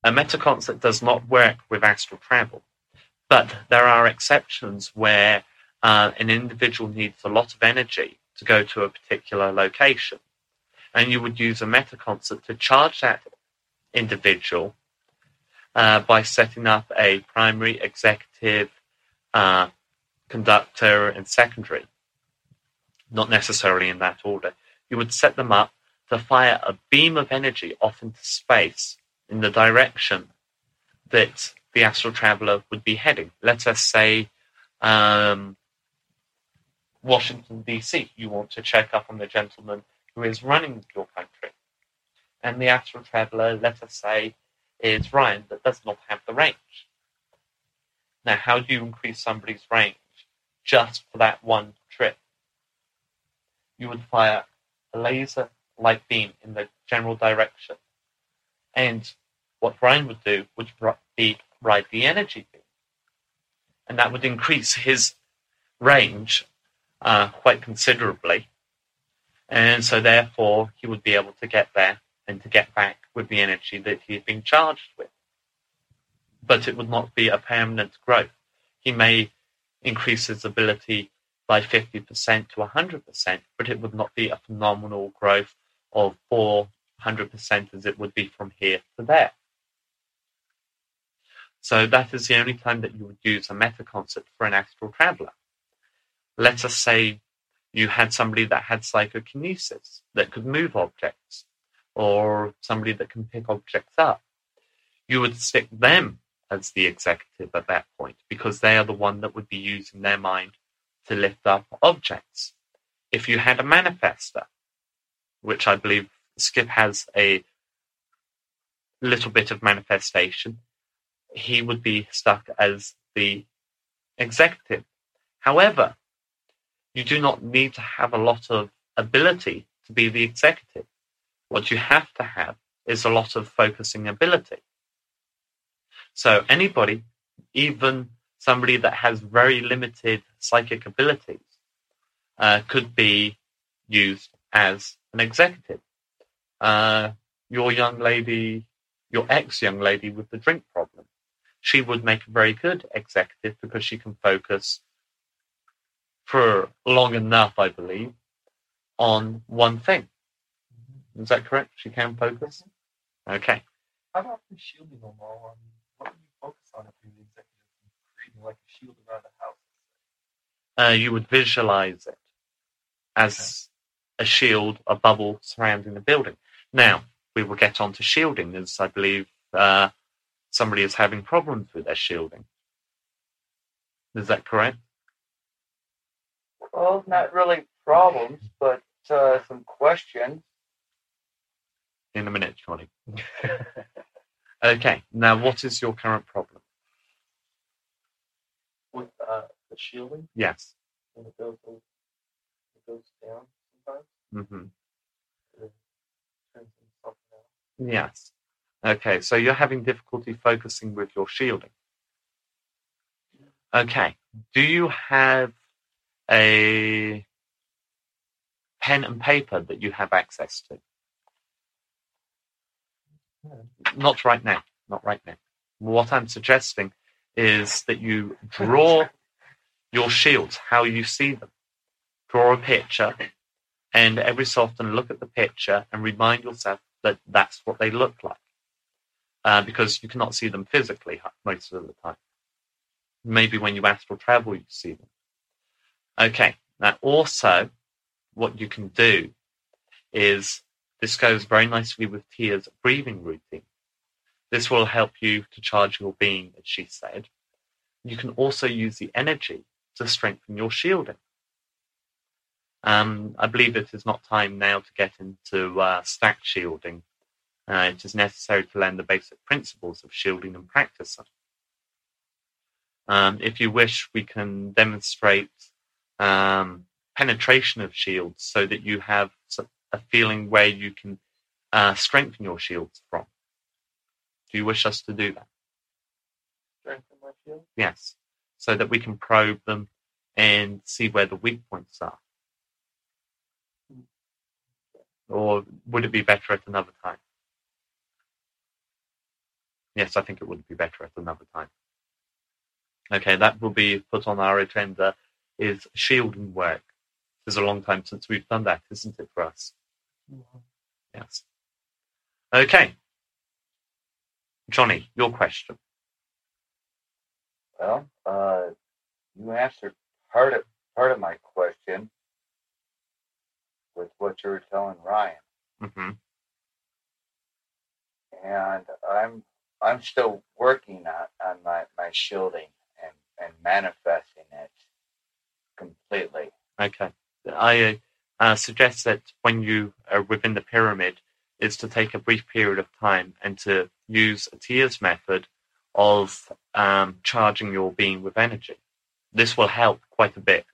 A metaconcert does not work with astral travel, but there are exceptions where an individual needs a lot of energy to go to a particular location, and you would use a metaconcert to charge that individual by setting up a primary, executive, conductor, and secondary, not necessarily in that order. You would set them up to fire a beam of energy off into space in the direction that the astral traveler would be heading. Let us say Washington, D.C. You want to check up on the gentleman who is running your country. And the astral traveler, let us say, is Ryan, that does not have the range. Now, how do you increase somebody's range just for that one trip? You would fire a laser light beam in the general direction. And what Ryan would do would be ride the energy beam. And that would increase his range quite considerably. And so therefore he would be able to get there and to get back with the energy that he had been charged with. But it would not be a permanent growth. He may increase his ability by 50% to 100%, but it would not be a phenomenal growth of 400% as it would be from here to there. So that is the only time that you would use a metaconcert for an astral traveler. Let us say you had somebody that had psychokinesis, that could move objects, or somebody that can pick objects up. You would stick them as the executive at that point, because they are the one that would be using their mind to lift up objects. If you had a manifester, which I believe Skip has a little bit of manifestation, he would be stuck as the executive. However, you do not need to have a lot of ability to be the executive. What you have to have is a lot of focusing ability. So anybody, even somebody that has very limited psychic abilities, could be used as an executive. Your young lady, your ex-young lady with the drink problem, she would make a very good executive because she can focus for long enough, I believe, on one thing. Is that correct? She can focus? Okay. How about the shielding them all? What would you focus on if you're the executive, creating like a shield around the house? You would visualize it as a shield, a bubble surrounding the building. Now, we will get on to shielding, as I believe somebody is having problems with their shielding. Is that correct? Well, not really problems, but some questions. In a minute, Johnny. Okay, now what is your current problem? With the shielding? Yes. When it goes down sometimes? Mm-hmm. It turns into something else. Yes. Okay, so you're having difficulty focusing with your shielding. Okay. Do you have a pen and paper that you have access to? Not right now. Not right now. What I'm suggesting is that you draw your shields, how you see them. Draw a picture, and every so often look at the picture and remind yourself that that's what they look like. Because you cannot see them physically most of the time. Maybe when you astral travel, you see them. Okay. Now, also, what you can do is, this goes very nicely with Tia's breathing routine. This will help you to charge your being, as she said. You can also use the energy to strengthen your shielding. I believe it is not time now to get into stack shielding. It is necessary to learn the basic principles of shielding and practice them. If you wish, we can demonstrate penetration of shields so that you have a feeling where you can strengthen your shields from. Do you wish us to do that? Strengthen my shield? Yes, so that we can probe them and see where the weak points are. Or would it be better at another time? Yes, I think it would be better at another time. Okay, that will be put on our agenda, is shielding work. It's a long time since we've done that, isn't it, for us? Yes. Okay. Johnny, your question. Well, you answered part of my question with what you were telling Ryan, Mm-hmm. and I'm still working on my shielding and manifesting it completely. Okay. I suggest that when you are within the pyramid, is to take a brief period of time and to use Atiya's method of charging your being with energy. This will help quite a bit.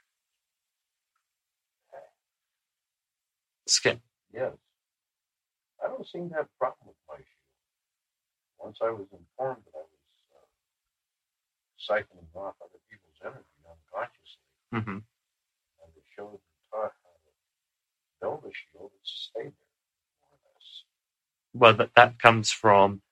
Skip. Yes. I don't seem to have a problem with my shield. Once I was informed that I was siphoning off other people's energy unconsciously, Mm-hmm. and they showed and taught how to build a shield, it stayed there, more or less. Well, that comes from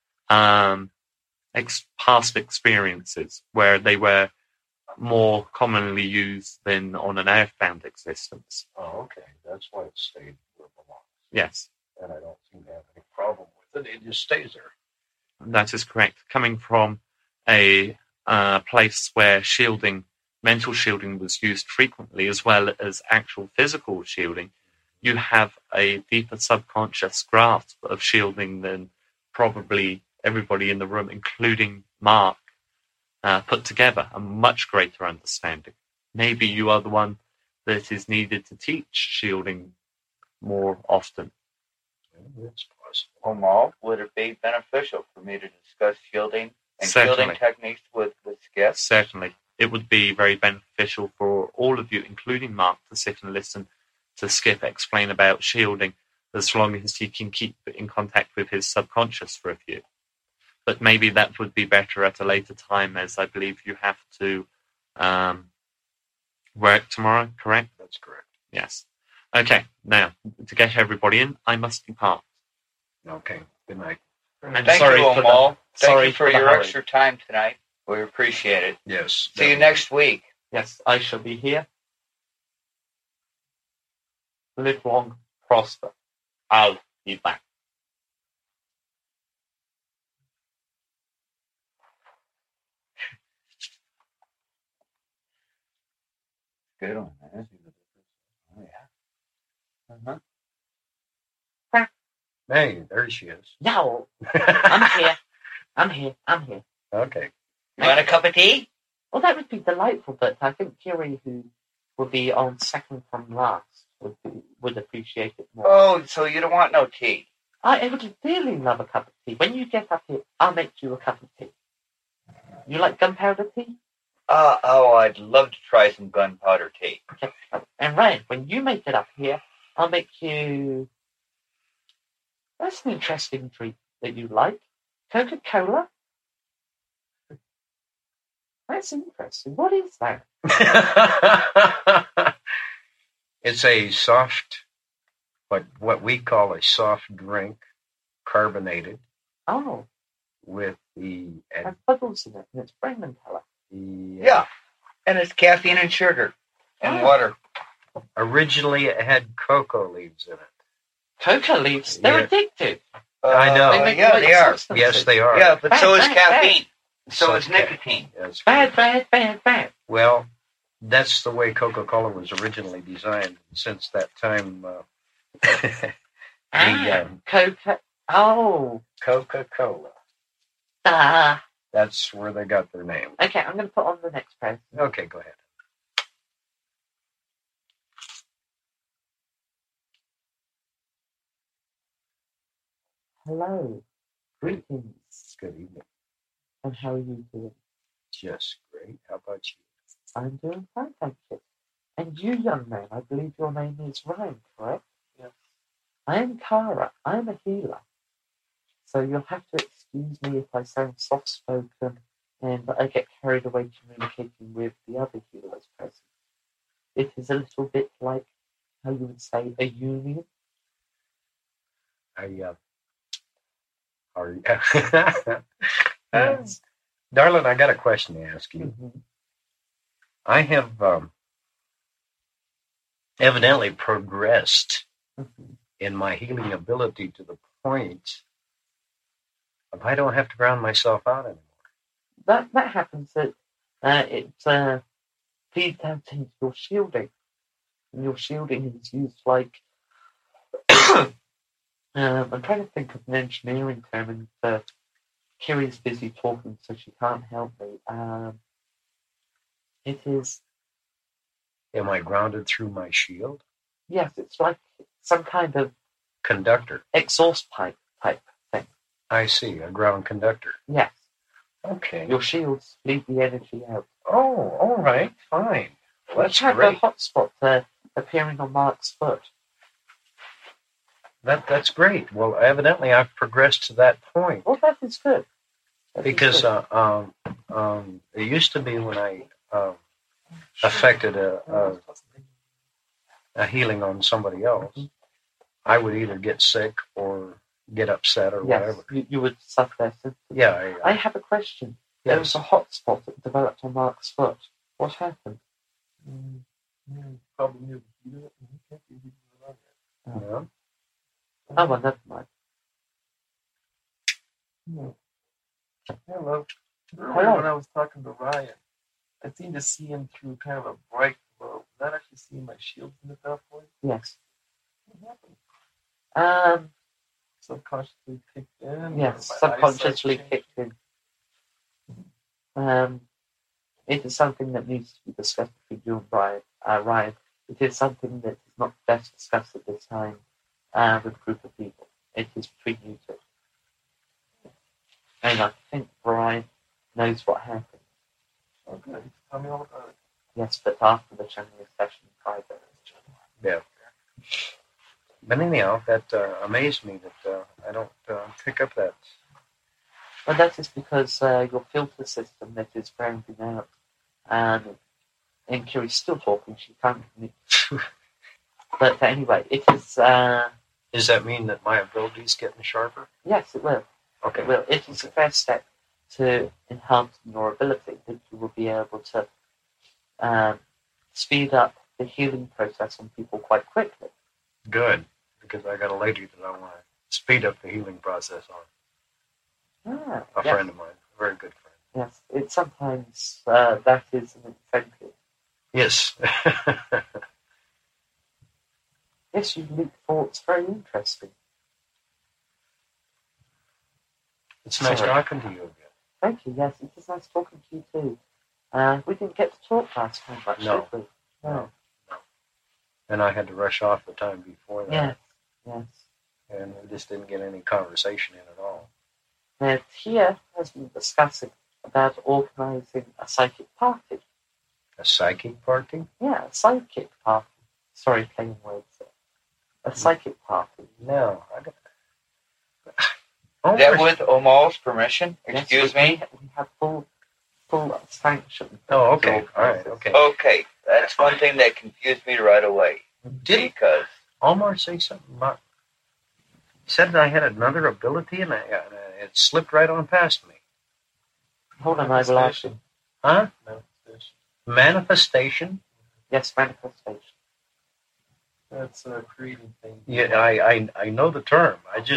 past experiences where they were more commonly used than on an earthbound existence. Oh, okay. That's why it stayed where it belongs. Yes, And I don't seem to have any problem with it. It just stays there. that is correct. Coming from a place where shielding, mental shielding was used frequently, as well as actual physical shielding, you have a deeper subconscious grasp of shielding than probably everybody in the room, including Mark, put together. A much greater understanding. Maybe you are the one that is needed to teach shielding more often. Yeah, it's possible. Omal, would it be beneficial for me to discuss shielding and Certainly. shielding techniques with Skip? Certainly. It would be very beneficial for all of you, including Mark, to sit and listen to Skip explain about shielding as long as he can keep in contact with his subconscious for a few. But maybe that would be better at a later time, as I believe you have to work tomorrow, correct? That's correct. Yes. Okay, now, to get everybody in, I must depart. Okay. Good night. I'm Thank sorry you, for the- Omal. Thank sorry you for for the your hurry. extra time tonight. We appreciate it. Yes. See you next week. Yes, I shall be here. Live long, prosper. I'll be back. Good one, man. Oh, yeah. Uh-huh. Hey, there she is. No, I'm here. I'm here. I'm here. Okay. You want a cup of tea? Well, that would be delightful, but I think Kiri, who would be on second from last, would appreciate it more. Oh, so you don't want no tea? I would really love a cup of tea. When you get up here, I'll make you a cup of tea. You like gunpowder tea? I'd love to try some gunpowder tea. Okay. And Ryan, when you make it up here, I'll make you... That's an interesting drink that you like. Coca-Cola? That's interesting. What is that? It's a soft, what we call a soft drink, carbonated, Oh, with the it has bubbles in it, and it's Bremen color. Yeah. And it's caffeine and sugar and Ah. water. Originally, it had cocoa leaves in it. Coca leaves, they're Yeah. addictive. I know. They make Yeah, great they are. substances. Yes, they are. Yeah, but so is Bad, caffeine. So So is is nicotine. Yes. Bad. Well, that's the way Coca-Cola was originally designed. Since that time, Coca. Oh, Coca-Cola. That's where they got their name. Okay, I'm going to put on the next press. Okay, go ahead. Hello. Greetings. Good evening. And how are you doing? Just great. How about you? I'm doing fine, thank you. And you, young man, I believe your name is Ryan, correct? Yes. I am Kara. I am a healer. So you'll have to excuse me if I sound soft-spoken and I get carried away communicating with the other healers present. It is a little bit like, how you would say, a union. How Are you? Yes. Darling, I got a question to ask you. Mhm. I have evidently progressed Mhm. in my healing ability to the point of I don't have to ground myself out anymore. That happens. It feeds out into your shielding, and your shielding is used like I'm trying to think of an engineering term, and Kiri's busy talking, so she can't help me. It is, Am I grounded through my shield? yes, it's like some kind of Conductor. exhaust pipe type thing. I see, a ground conductor. Yes, Okay. your shields lead the energy out. Oh, all right, fine. Well, We that's have great. a hotspot appearing on Mark's foot. That's great. Well, evidently I've progressed to that point Well, that is good. That is because good. it used to be when I affected a healing on somebody else, I would either get sick or get upset or Yes, whatever. you would suffer their symptoms. Yeah, I have a question. There was yes. a hotspot that developed on Mark's foot. What happened? Probably near the heater, and he can't be heating it on yet. Yeah. Oh, well, never mind. Hello. Hello. Earlier when I was talking to Ryan, I seemed to see him through kind of a bright glow. Was that actually seeing my shields in at that point? Yes. What happened? Um, Subconsciously kicked in? yes, or my eyesight subconsciously changed? kicked in. It is something that needs to be discussed between you and Ryan. It is something that is not best discussed at this time with a group of people. It is between you two. And I think Brian knows what happened. Okay, tell me all about it. Yes, but after the channeling session in private. Yeah. But anyhow, that amazed me that I don't pick up that. Well, that is because your filter system that is grounding out, and Kiri's still talking, she can't. But anyway, it is. Does that mean that my ability's getting sharper? Yes, it will. Okay. It will. It is the first step to enhancing your ability that you will be able to speed up the healing process on people quite quickly. Good, because I got a lady that I want to speed up the healing process on. A Yes. friend of mine, a very good friend. Yes, it sometimes that is an incentive. Yes. Yes, you leap thoughts, very interesting. It's nice Sorry. talking to you again. Thank you, yes, it is nice talking to you too. We didn't get to talk last time much, No. did we? No. And I had to rush off the time before that. Yes, yes. And we just didn't get any conversation in at all. Now, Tia has been discussing about organising a psychic party. A psychic party? Yeah, a psychic party. Sorry, playing words there. A psychic party. No. Is that with Omal's permission? Excuse me? We have full sanction. Oh, okay. All right. Okay. Okay, that's one thing that confused me right away. Did Because Omar say something about? He said that I had another ability, and it slipped right on past me. Hold on, I will ask you. Huh? Manifestation. Manifestation? Yes, manifestation. That's creating things. Yeah, I know the term.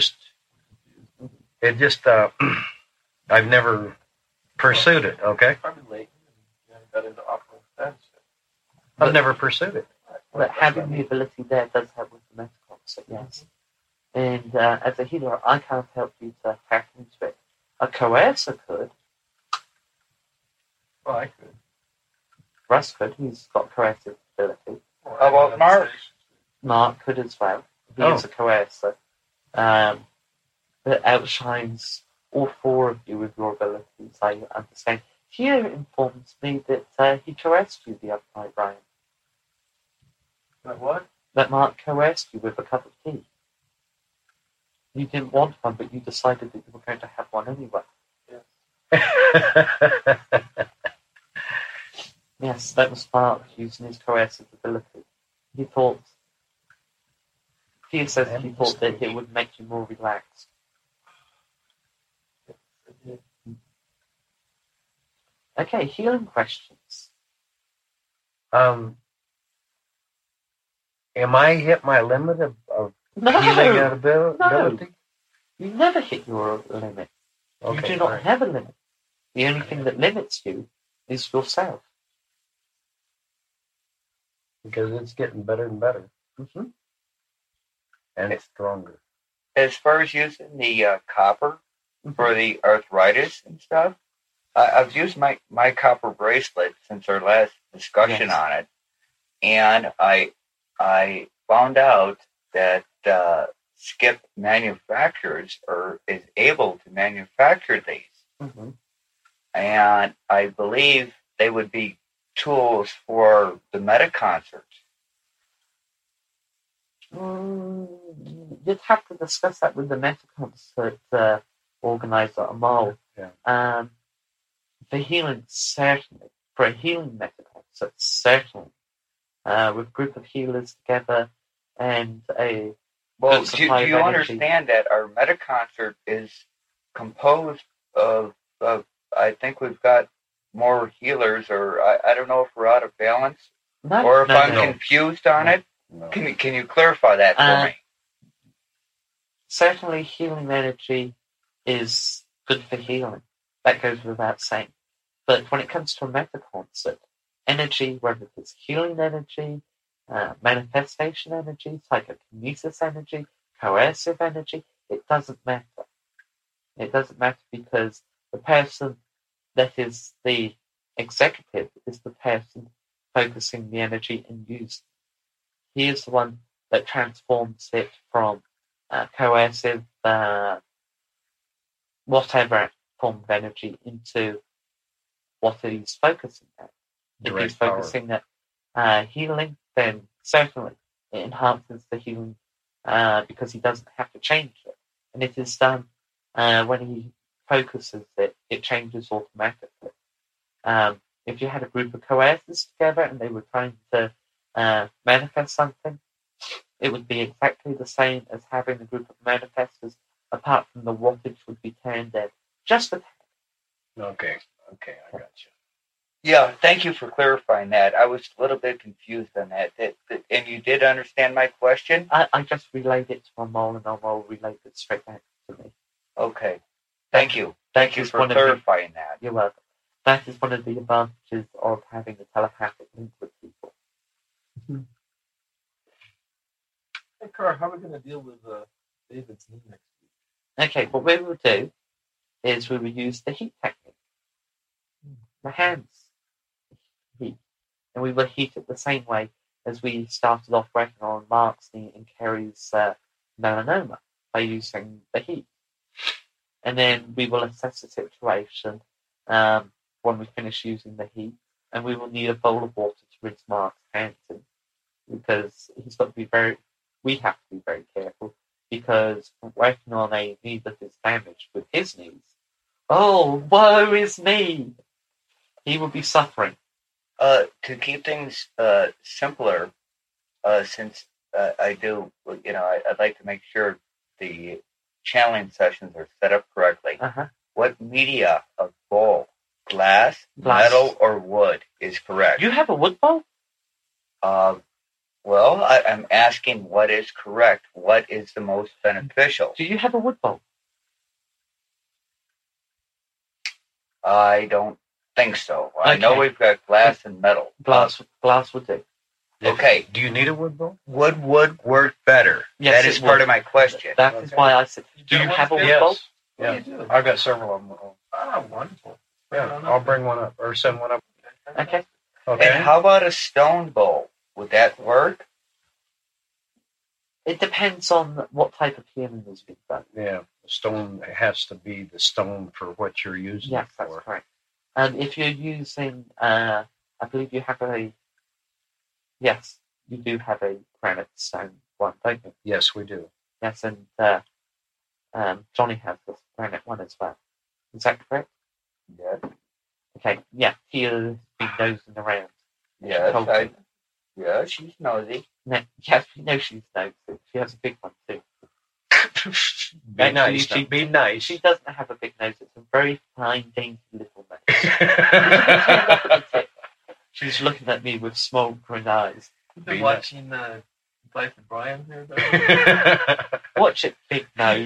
I've never pursued it. Okay, Probably late. And got into operating that shit. I've never pursued it. But having the ability there does help with the mental concept, yes. And as a healer, I can't help you to hack into it. A coercer could. Well, I could. Russ could. He's got coercive ability. Well, How about Mark? Mark could as well. He is a coercer. That outshines all four of you with your abilities, I understand. Here informs me that he coerced you the other night, Brian. Like what? That Mark coerced you with a cup of tea. You didn't want one, but you decided that you were going to have one anyway. Yes, that was Mark using his coercive ability. He thought that it would make you more relaxed. Okay, healing questions. Am I hit my limit of No, healing ability? you never hit your limit. You do not have a limit. The only thing that limits you is yourself. Because it's getting better and better. Mm-hmm. And it's stronger. As far as using the copper for the arthritis and stuff, I've used my copper bracelet since our last discussion Yes. on it, and I found out that Skip manufacturers is able to manufacture these, Mm-hmm. and I believe they would be tools for the meta concert. You'd have to discuss that with the Meta Concert organizer, Amal. Yeah. For healing, certainly. For a healing Meta Concert, certainly. With a group of healers together and a Well, good do supply you of energy. understand that our meta concert is composed of I think we've got more healers, or I don't know if we're out of balance, No, or if no, I'm no. confused on it. No. Can you clarify that for me? Certainly, healing energy is good for healing. That goes without saying. But when it comes to a Meta Concert, energy, whether it's healing energy, manifestation energy, psychokinesis energy, coercive energy, it doesn't matter. It doesn't matter because the person that is the executive is the person focusing the energy and using. He is the one that transforms it from coercive, whatever form of energy into what he's focusing at. If he's focusing at healing, then certainly it enhances the healing because he doesn't have to change it. And it is done when he focuses it, it changes automatically. If you had a group of coercers together and they were trying to manifest something, it would be exactly the same as having a group of manifestors, apart from the wattage would be turned in. Just a tad. Okay, I got you. Yeah, thank you for clarifying that. I was a little bit confused on that. And you did understand my question? I just relayed it to Amal, and Amal relayed it straight back to me. Okay. Thank you. Thank you is for one of clarifying that. You're welcome. That is one of the advantages of having a telepathic link with people. Hey, Carl, how are we going to deal with David's knee next week? Okay, what we will do is we will use the heat technique. The hands heat. And we will heat it the same way as we started off working on Mark's knee and Kerry's melanoma by using the heat. And then we will assess the situation when we finish using the heat, and we will need a bowl of water to rinse Mark's hands in, because he's got to be we have to be very careful, because working on a knee that is damaged with his knees, oh, woe is me! He will be suffering. To keep things simpler, since I do, I'd like to make sure the channeling sessions are set up correctly. Uh-huh. What media of bowl? Glass, metal, or wood is correct? You have a wood bowl? Well, I'm asking what is correct. What is the most beneficial? Do you have a wood bowl? I don't think so. Okay. I know we've got glass and metal. Glass would do. Okay. Do you need a wood bowl? Wood would work better. Yes, that is part of my question. That is why I said, do you have a wood bowl? What Yeah, do you do? I've got several of them. Ah, wonderful. Yeah, I'll bring one up or send one up. Okay. Okay. And how about a stone bowl? Would that work? It depends on what type of healing is being done. Yeah, the stone has to be the stone for what you're using Yes, it that's for. correct. And if you're using, I believe you have yes, you do have a granite stone one, don't you? Yes, we do. Yes, and Johnny has this granite one as well. Is that correct? Yes. Okay, yeah, he has been nosing around. Yes, yeah, she's nosy. No, yes, we know she's nosy. She has a big one too. Be nice. She Be nice. doesn't have a big nose. It's a very fine, dainty little nose. turned up at the tip. She's looking at me with smoldering eyes. You've been Be watching Life of Brian here, though. Watch it, big nose.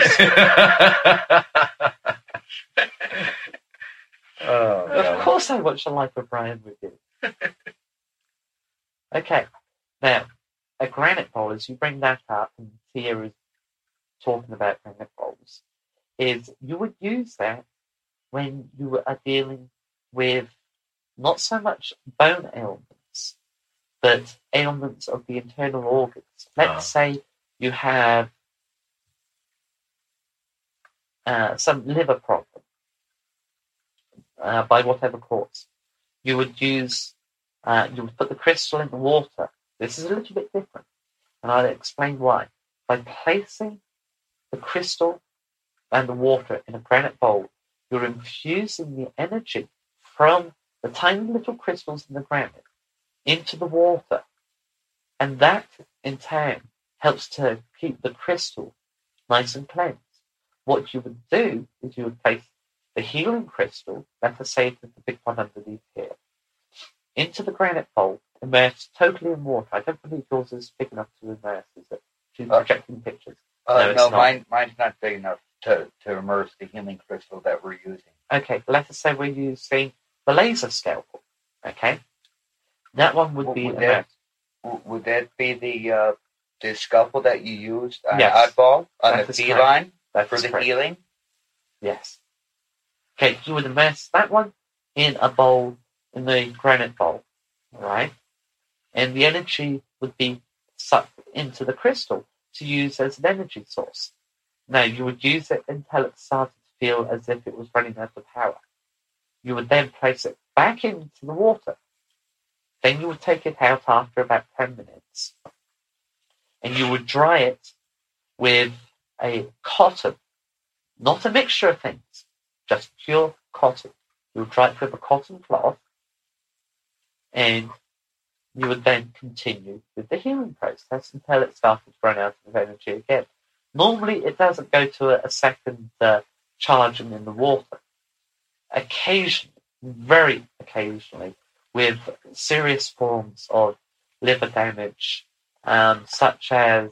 Oh, Of God. course I watch The Life of Brian with you. Okay. Now, a granite bowl, as you bring that up, and Tia is talking about granite bowls, is you would use that when you are dealing with not so much bone ailments, but ailments of the internal organs. Let's say you have some liver problem, by whatever cause. You would put the crystal in the water. This is a little bit different, and I'll explain why. By placing the crystal and the water in a granite bowl, you're infusing the energy from the tiny little crystals in the granite into the water. And that, in turn, helps to keep the crystal nice and cleansed. What you would do is you would place the healing crystal, let us say it's the big one underneath here, into the granite bowl, immersed totally in water. I don't believe yours is big enough to immerse, is it? She's projecting pictures. No, it's No, not. mine's not big enough to immerse the healing crystal that we're using. Okay, let us say we're using the laser scalpel. Okay? That one would be Would immersed. Would that be the scalpel that you used on Yes. Oddball on That the is feline That's for the correct. healing? Yes. Okay, you would immerse that one in a bowl, in the granite bowl, right? And the energy would be sucked into the crystal to use as an energy source. Now, you would use it until it started to feel as if it was running out of power. You would then place it back into the water. Then you would take it out after about 10 minutes. And you would dry it with a cotton, not a mixture of things, just pure cotton. You would dry it with a cotton cloth, and you would then continue with the healing process until it started to run out of energy again. Normally, it doesn't go to a second charging in the water. Occasionally, very occasionally, with serious forms of liver damage, such as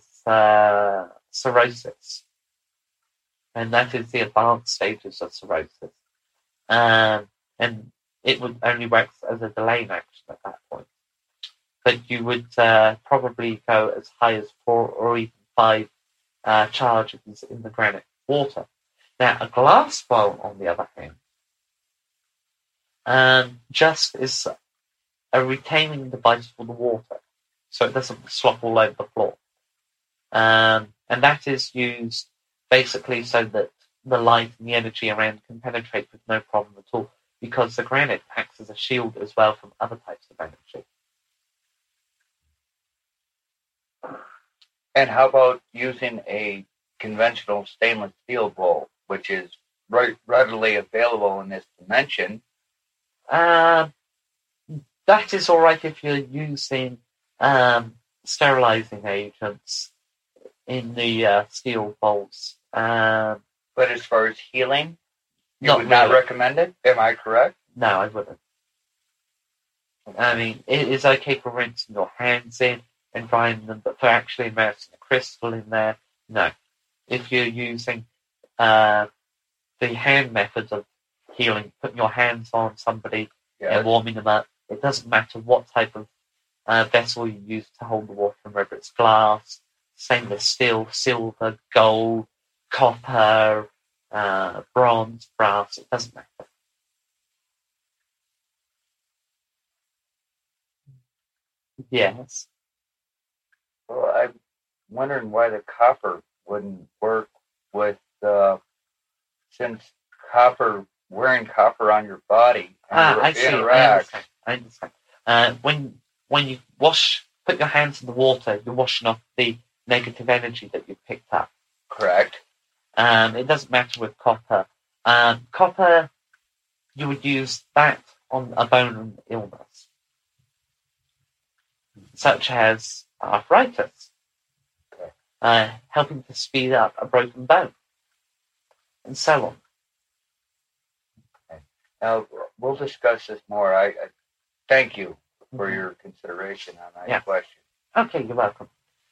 cirrhosis, and that is the advanced stages of cirrhosis. And it would only work as a delaying action at that point. But you would probably go as high as 4 or even 5 charges in the granite water. Now, a glass bowl, on the other hand, just is a retaining device for the water, so it doesn't slop all over the floor. And that is used basically so that the light and the energy around can penetrate with no problem at all, because the granite acts as a shield as well from other types of energy. And how about using a conventional stainless steel bowl, which is readily available in this dimension? That is all right if you're using sterilizing agents in the steel bowls. But as far as healing, you Not would not really. recommend it? Am I correct? No, I wouldn't. I mean, it is okay for rinsing your hands in and drying them, but for actually immersing a crystal in there, no. If you're using the hand methods of healing, putting your hands on somebody Yeah. and warming them up, it doesn't matter what type of vessel you use to hold the water, and whether it's glass, stainless steel, silver, gold, copper, bronze, brass, it doesn't matter. Yes. Well, I'm wondering why the copper wouldn't work with, since wearing copper on your body I see. interact. I understand. When you put your hands in the water, you're washing off the negative energy that you've picked up. Correct. It doesn't matter with copper. Copper, you would use that on a bone illness, such as arthritis, helping to speed up a broken bone, and so on. Now, we'll discuss this more. I thank you for Mhm. your consideration on that Yeah. question. Okay, you're welcome.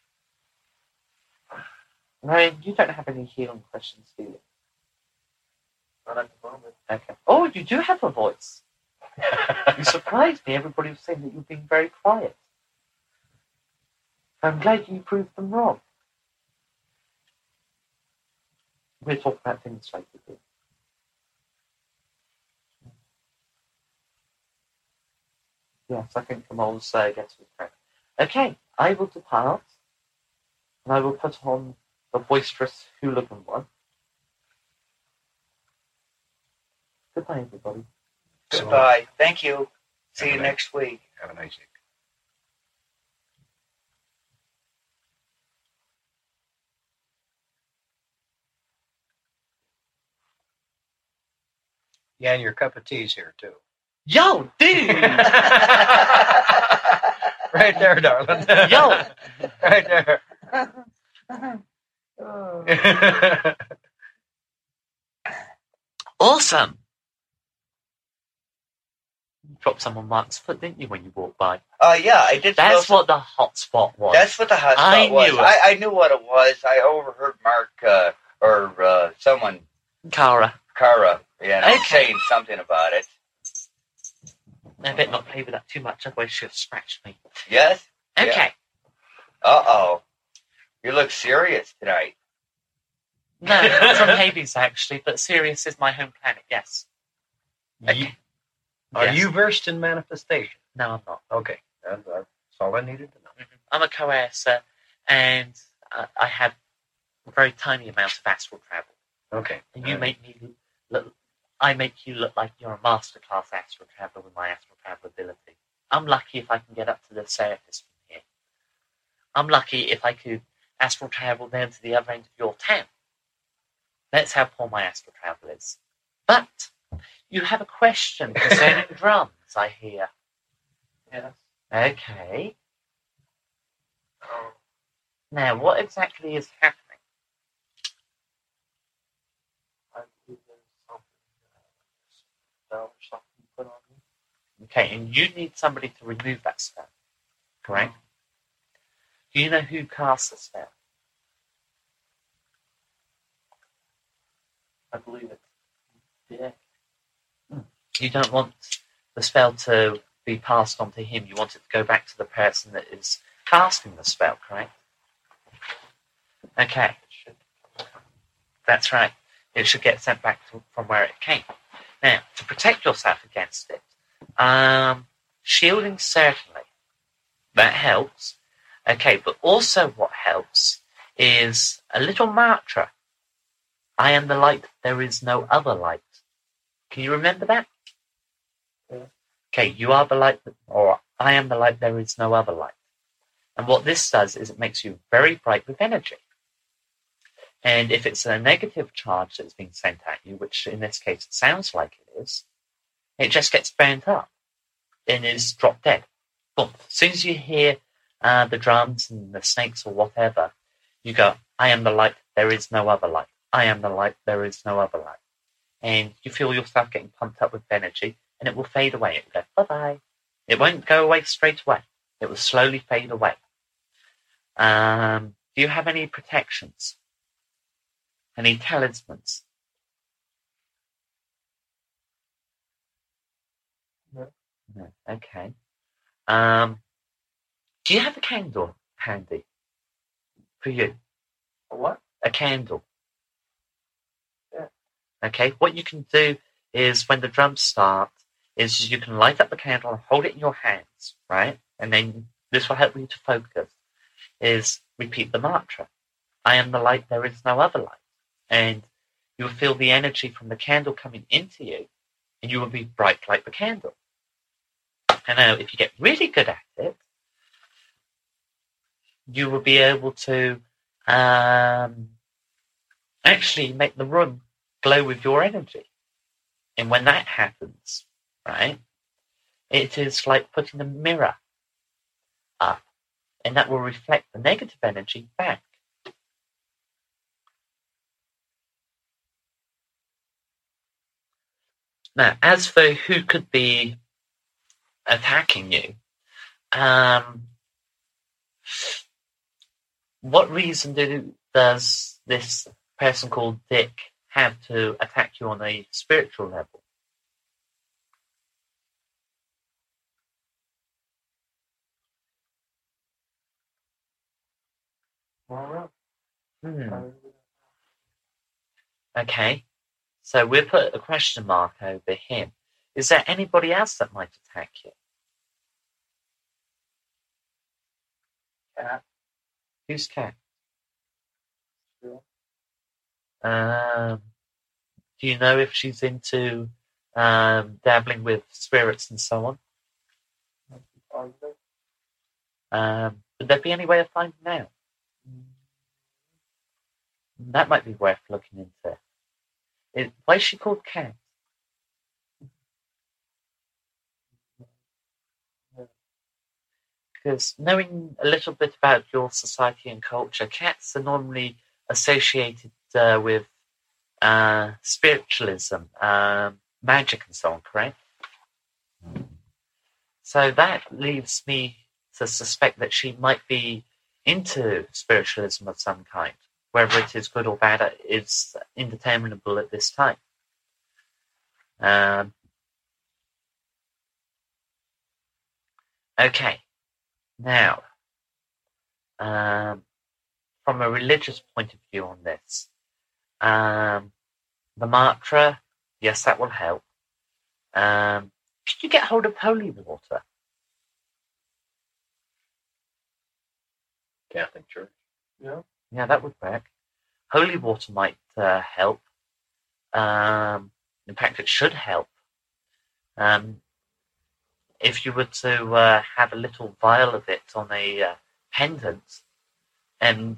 Ryan, you don't have any healing questions, do you? Not at the moment. Okay. Oh, you do have a voice. You surprised me. Everybody was saying that you've been very quiet. I'm glad you proved them wrong. We'll talk about things later. Too. Yes, I think the moles gets with correct. Okay, I will depart, and I will put on the boisterous hooligan one. Goodbye, everybody. Goodbye. Thank you. See Have you a nice- next week. Have a nice evening. Yeah, and your cup of tea's here too. Yo, dude! Right there, darling. Yo! Right there. Awesome! You dropped someone Mark's foot, didn't you, when you walked by? Yeah, I did. That's feel what the hot spot was. That's what the hot I spot was. knew it. I knew what it was. I overheard Mark or someone, Kara. Kara, Okay. saying something about it. I better not play with that too much, otherwise she'll scratch me. Yes? Okay. Uh-oh. You look serious tonight. No, I'm from Hades, actually, but Sirius is my home planet, yes. Okay. Are Yes. you versed in manifestation? No, I'm not. Okay, that's all I needed to know. I'm a coercer, and I have a very tiny amount of astral travel. Okay. And you make me look. I make you look like you're a masterclass astral traveler with my astral travel ability. I'm lucky if I can get up to the surface from here. I'm lucky if I could astral travel down to the other end of your town. That's how poor my astral travel is. But you have a question concerning drums, I hear. Yes. Okay. Oh, Now, what exactly is happening? I believe there's something, spell or something put on me. Okay, and you need somebody to remove that spell, correct? Do you know who casts the spell? I believe it's Dick. You don't want the spell to be passed on to him. You want it to go back to the person that is casting the spell, correct? Okay, It should. that's right. It should get sent back from where it came. Now, to protect yourself against it, shielding certainly. That helps. Okay, but also what helps is a little mantra. I am the light, there is no other light. Can you remember that? Yeah. Okay, you are the light, or I am the light, there is no other light. And what this does is it makes you very bright with energy. And if it's a negative charge that's being sent at you, which in this case it sounds like it is, it just gets burnt up and is dropped dead. Boom. As soon as you hear the drums and the snakes or whatever, you go, I am the light, there is no other light. I am the light, there is no other light. And you feel yourself getting pumped up with energy, and it will fade away. It will go, bye-bye. It won't go away straight away. It will slowly fade away. Do you have any protections? Any talismans? No. No. Okay. Do you have a candle handy for you? A what? A candle. Yeah. Okay. What you can do is when the drums start, is you can light up the candle and hold it in your hands, right? And then this will help you to focus. Is repeat the mantra. I am the light, there is no other light. And you will feel the energy from the candle coming into you, and you will be bright like the candle. And now, if you get really good at it, you will be able to actually make the room glow with your energy. And when that happens, right, it is like putting a mirror up, and that will reflect the negative energy back. Now, as for who could be attacking you, what reason does this person called Dick have to attack you on a spiritual level? Well, Okay, so we'll put a question mark over him. Is there anybody else that might attack you? Cat. Who's Cat? Still. Do you know if she's into dabbling with spirits and so on? Not too positive. Would there be any way of finding out? That might be worth looking into. Why is she called Cat? Because knowing a little bit about your society and culture, cats are normally associated with spiritualism, magic and so on, correct? So that leaves me to suspect that she might be into spiritualism of some kind. Whether it is good or bad is indeterminable at this time. Okay, now, from a religious point of view on this, the mantra, yes, that will help. Could you get hold of holy water? Catholic Church. Yeah. Yeah, that would work. Holy water might help. In fact, it should help. If you were to have a little vial of it on a pendant and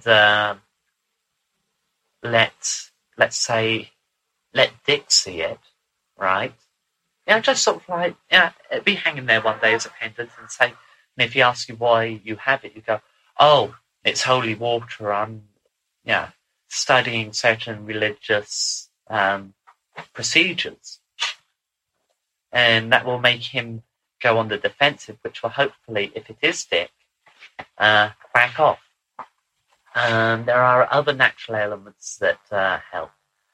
let's say, let Dick see it, right? Yeah, just sort of like, it'd be hanging there one day as a pendant and say, and if he asks you why you have it, you go, oh, it's holy water. I'm, studying certain religious procedures. And that will make him go on the defensive, which will hopefully, if it is Dick, back off. There are other natural elements that help.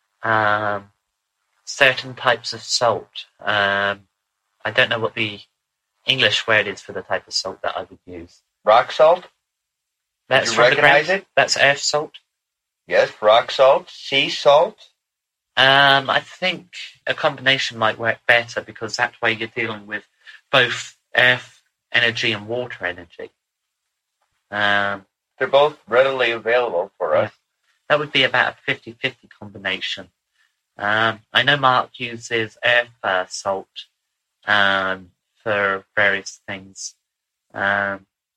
Certain types of salt. I don't know what the English word is for the type of salt that I would use. Rock salt? That's you from the recognize ground. it? That's earth salt. Yes, rock salt, sea salt. I think a combination might work better because that way you're dealing with both earth energy and water energy. They're both readily available for us. That would be about a 50-50 combination. I know Mark uses earth salt for various things. I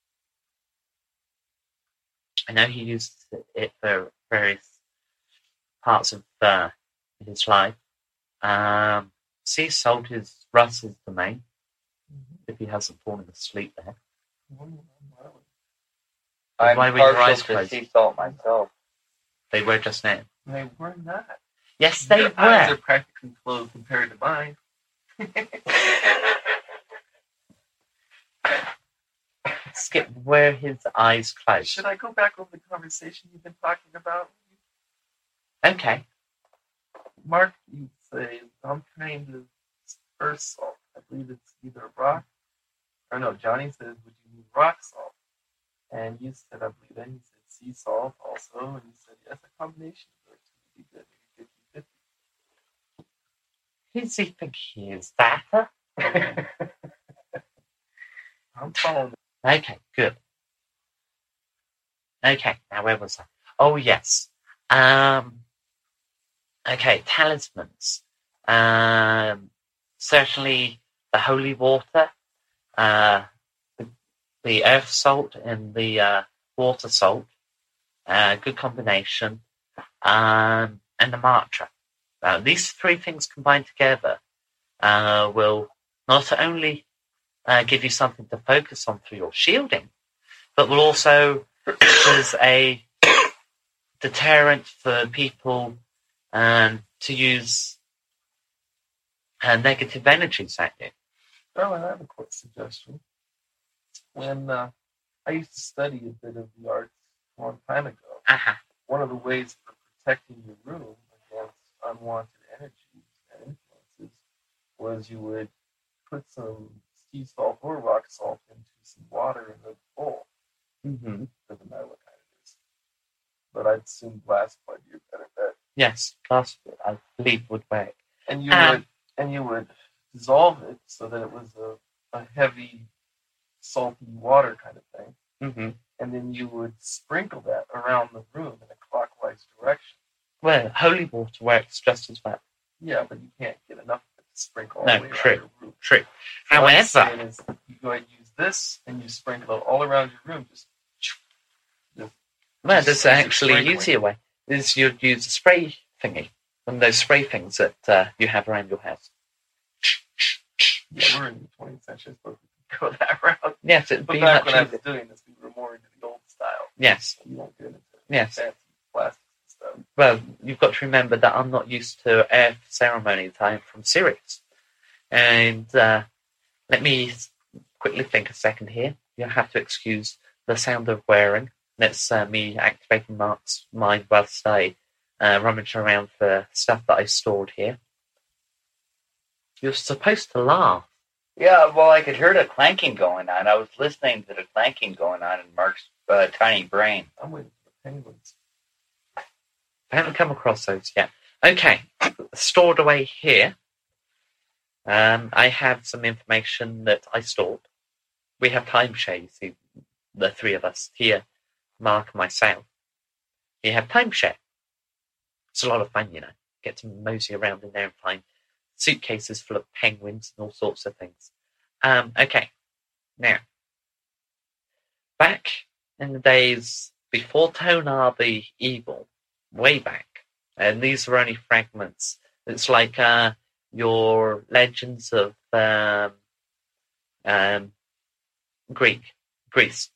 know he uses it for various parts of his life. Sea salt is Russ's domain, if he hasn't fallen asleep there. I'm Why were your eyes partial to closed? sea salt myself. They were just now. They were not. Yes, they Your eyes were. are practically closed compared to mine. Skip, were his eyes closed? Should I go back over the conversation you've been talking about? Okay. Mark, you say some kind of earth salt. I believe it's either rock, or no, Johnny says, would you use rock salt? And you said, I believe then you said sea salt also, and you said, yes, a combination of those two would be good, maybe 50-50. Who does he think he is? Data? I'm following. Okay, good. Okay, now where was I? Oh, yes. Okay, talismans. Certainly the holy water, the earth salt and the water salt. Good combination. And the mantra. These three things combined together will not only give you something to focus on through your shielding, but will also act as a deterrent for people to use negative energies at you. Oh, and I have a quick suggestion. When I used to study a bit of the arts a long time ago, Uh-huh. one of the ways for protecting your room against unwanted energies and influences was you would put some sea salt or rock salt into some water in the bowl. Mm-hmm. Doesn't matter what kind it is. But I'd assume glass might be a better bet. Yes, glass, I believe, would work. And you would dissolve it so that it was a heavy, salty water kind of thing. Mm-hmm. And then you would sprinkle that around the room in a clockwise direction. Well, holy water works just as well. Yeah, but you can't get enough of it to sprinkle all No, the way true. around your room. True. So what I'm saying However, is you go ahead and use this, and you sprinkle it all around your room. well, just there's easy actually an sprinkling. easier way. Is you'd use a spray thingy. One of those spray things that you have around your house. Yeah, we're in the 20th century, so we can go that route. Yes, it'd But be back much when I easier. was doing this, we were more into the old style. Yes, You won't get into yes. fancy plastics and stuff. Well, you've got to remember that I'm not used to air ceremonies. I'm from Sirius. And let me quickly think a second here. You'll have to excuse the sound of wearing. That's me activating Mark's mind whilst I rummage around for stuff that I stored here. You're supposed to laugh. Yeah, well, I could hear the clanking going on. I was listening to the clanking going on in Mark's tiny brain. I'm waiting for the penguins. I haven't come across those yet. Okay, stored away here. I have some information that I stored. We have timeshare, you see, the three of us here, Mark and myself. We have timeshare. It's a lot of fun, you know. Get to mosey around in there and find suitcases full of penguins and all sorts of things. Okay, now, back in the days before Tonar the Evil, way back, and these were only fragments. It's like your legends of Greece.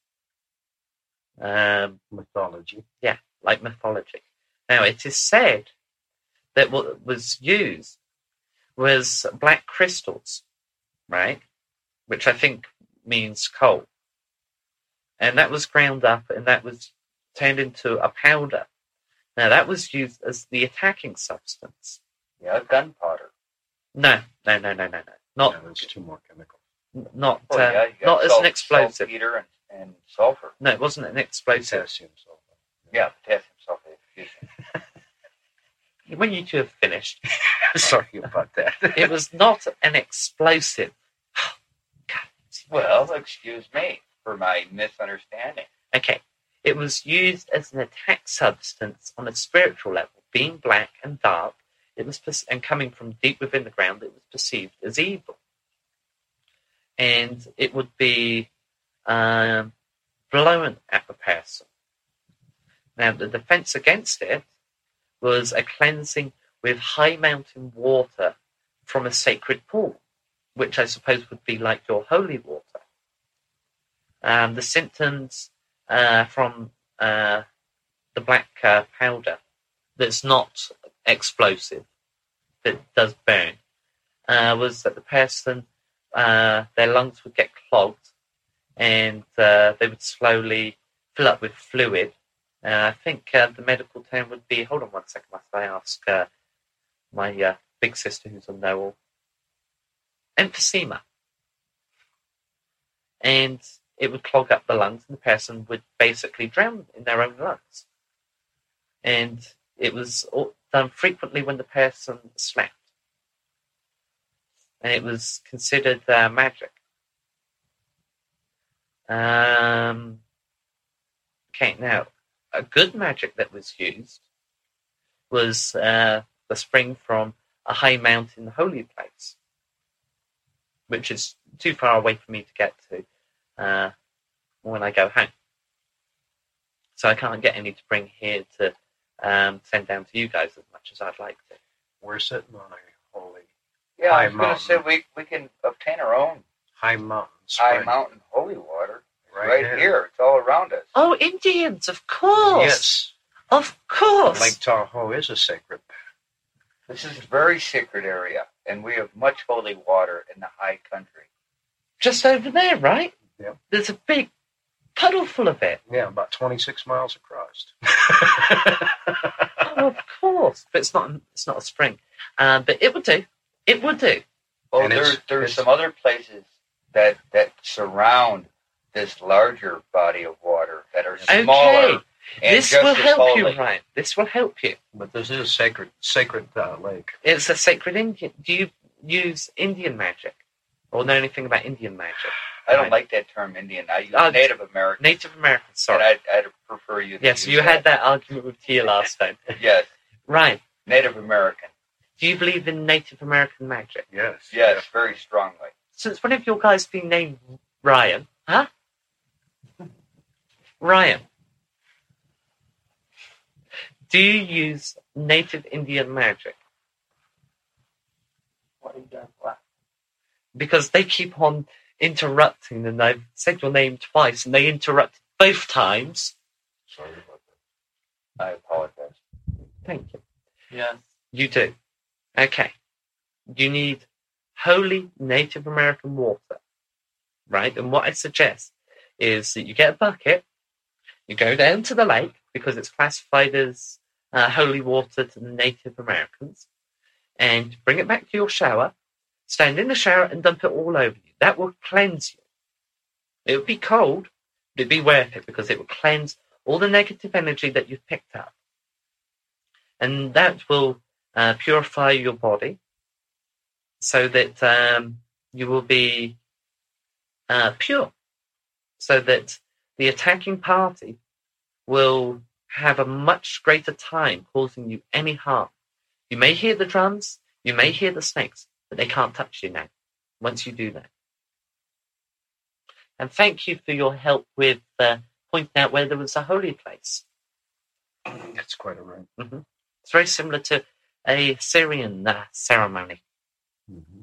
Mythology. Yeah, like mythology. Now, it is said that what was used was black crystals, right? Which I think means coal. And that was ground up and that was turned into a powder. Now, that was used as the attacking substance. Yeah, gunpowder. No. Not, Yeah, there's two more chemicals. not, Oh, yeah, you got not as an explosive. saltpeter and sulfur. No, it wasn't an explosive. Potassium sulfate. Yeah, potassium sulfate. Excuse me. When you two have finished, Sorry about that. it was not an explosive. God. Well, excuse me for my misunderstanding. Okay, it was used as an attack substance on a spiritual level. Being black and dark, it was and coming from deep within the ground, it was perceived as evil, and it would be blown at the person. Now, the defense against it was a cleansing with high mountain water from a sacred pool, which I suppose would be like your holy water. The symptoms from the black powder that's not explosive, that does burn, was that the person, their lungs would get clogged and they would slowly fill up with fluid. I think the medical term would be, hold on one second, must I ask my big sister who's a know-all, emphysema. And it would clog up the lungs and the person would basically drown in their own lungs. And it was done frequently when the person slept. And it was considered magic. Okay, now, a good magic that was used was the spring from a high mountain holy place, which is too far away for me to get to when I go home. So I can't get any to bring here to send down to you guys as much as I'd like to. We're sitting on a holy Yeah, I was High going to say mountain. we can obtain our own high mountain high spring. mountain holy water Right right here. It's all around us. Oh, Indians, of course! Yes. Of course! Lake Tahoe is a sacred. This is a very sacred area, and we have much holy water in the high country. Just over there, right? Yep. There's a big puddle full of it. Yeah, about 26 miles across. Oh, of course, but it's not a spring. But it would do. It would do. Well, And there's some other places that surround this larger body of water that are smaller. Okay, and this just will as help holy. you, Ryan. This will help you. But this is a sacred lake. It's a sacred Indian. Do you use Indian magic, or know anything about Indian magic? I don't Right. like that term Indian. I use Oh, Native American. Native American. And Sorry. I'd prefer you to Yes, use you had that argument with Tia last time. Yes, Ryan, Native American. do you believe in Native American magic? Yes. Yes, very strongly. Since when have your guys been named Ryan? Huh? Ryan, do you use Native Indian magic? Why you guys laugh? Because they keep on interrupting, and I've said your name twice, and they interrupted both times. Sorry about that. I apologize. Thank you. Yes. You do. Okay. You need holy Native American water, right? And what I suggest is that you get a bucket, you go down to the lake, because it's classified as holy water to the Native Americans, and bring it back to your shower, stand in the shower and dump it all over you. That will cleanse you. It would be cold, but it'd be worth it, because it will cleanse all the negative energy that you've picked up. And that will purify your body, so that you will be pure, so that the attacking party will have a much greater time causing you any harm. You may hear the drums, you may hear the snakes, but they can't touch you now, once you do that. And thank you for your help with pointing out where there was a holy place. That's quite all right. It's very similar to a Syrian ceremony, Mm-hmm.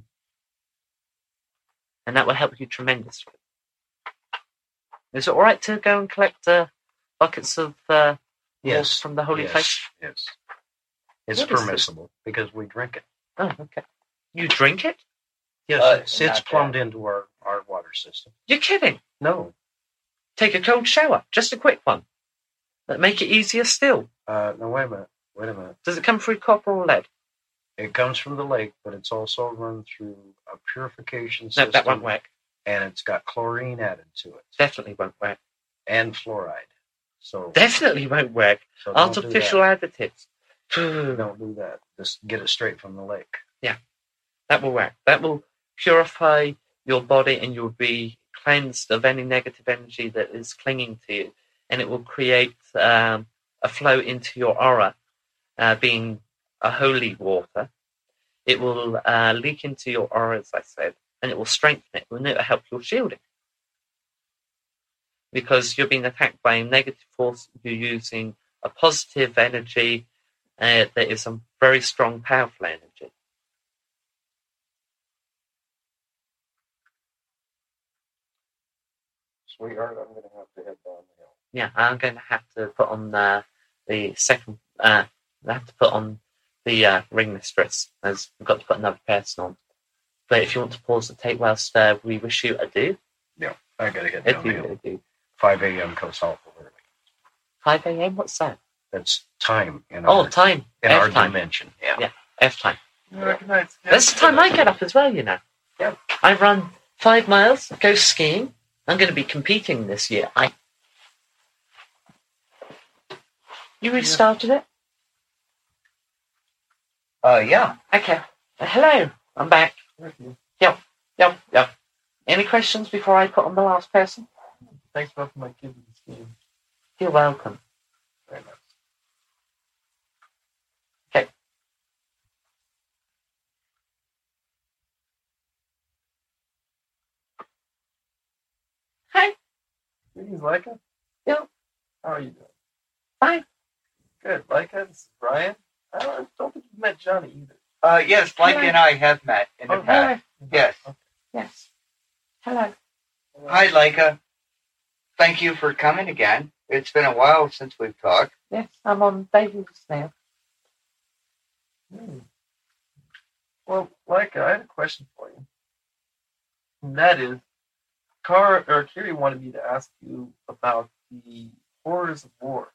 and that will help you tremendously. Is it all right to go and collect buckets of water Yes. from the holy yes. place? Yes. It's What is this? permissible because we drink it. Oh, okay. You drink it? Yes, it's not plumbed into our water system. You're kidding. No. Take a cold shower, just a quick one. That make it easier still. No, wait a minute. Wait a minute. Does it come through copper or lead? It comes from the lake, but it's also run through a purification No, system. that won't work. And it's got chlorine added to it. Definitely won't work. And fluoride. So, Definitely won't work. so don't do Artificial that. additives. Don't do that. Just get it straight from the lake. That will work. That will purify your body, and you'll be cleansed of any negative energy that is clinging to you. And it will create a flow into your aura, being a holy water. It will leak into your aura, as I said, and it will strengthen it, and it will help your shielding. Because you're being attacked by a negative force, you're using a positive energy that is a very strong, powerful energy. Sweetheart, I'm going to have to head down the hill. Yeah, I'm going to have to put on the second. I have to put on the ring mistress, as we've got to put another person on. But if you want to pause the tape whilst we wish you adieu, I got to head down the hill. adieu. 5 a.m. goes off early. 5 a.m. What's that? That's time in Oh, our, time. in our F time. dimension. Yeah. F time. You recognize That's the time I get up as well, you know. Yeah. I run 5 miles, go skiing. I'm going to be competing this year. You restarted it? Yeah. Okay. Hello. I'm back. Yep. Any questions before I put on the last person? Thanks for helping my kids with the scheme. You're welcome. Very nice. Okay. Hi. Greetings, Leica. Yeah. How are you doing? Fine. Good. Leica, this is Brian. I don't think you've met Johnny either. Yes, Mike and I have met in the past. Yes. Yes. Hello. Hi, Leica. Thank you for coming again. It's been a while since we've talked. Yes, I'm on babies now. Well, like I had a question for you. And that is, Kiri wanted me to ask you about the horrors of war.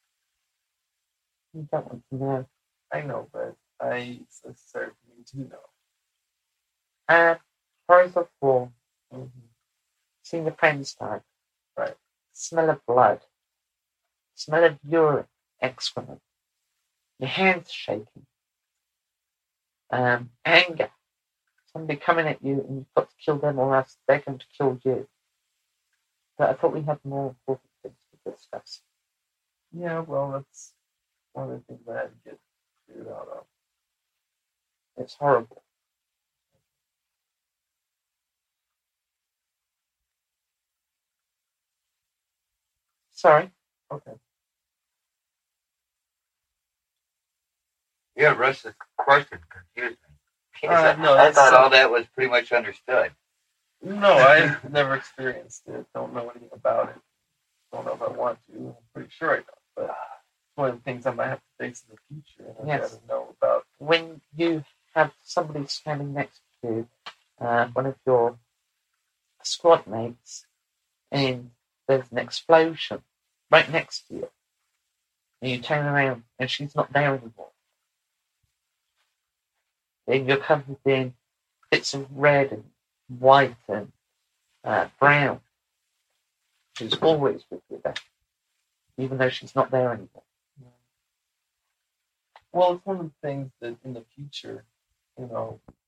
You don't want to know. I know, but it's necessary for me to know. Horrors of war. Mm-hmm. Seeing the pain start. Right. Smell of blood. Smell of urine, excrement. Your hands shaking. Anger. Somebody coming at you and you've got to kill them or else they're going to kill you. But I thought we had more important things to discuss. Yeah, well, that's one of the things I had to get figured out of. It's horrible. Sorry. Okay. Yeah, the rest of the question confused me. No, I thought all that was pretty much understood. No, I've never experienced it. Don't know anything about it. Don't know if I want to. I'm pretty sure I don't. But it's one of the things I might have to face in the future, and I've got to know about. When you have somebody standing next to you, one of your squad mates, and there's an explosion right next to you, and you turn around and she's not there anymore. Then you're covered in bits of red and white and brown. She's always with you there, even though she's not there anymore. Well, it's one of the things that in the future,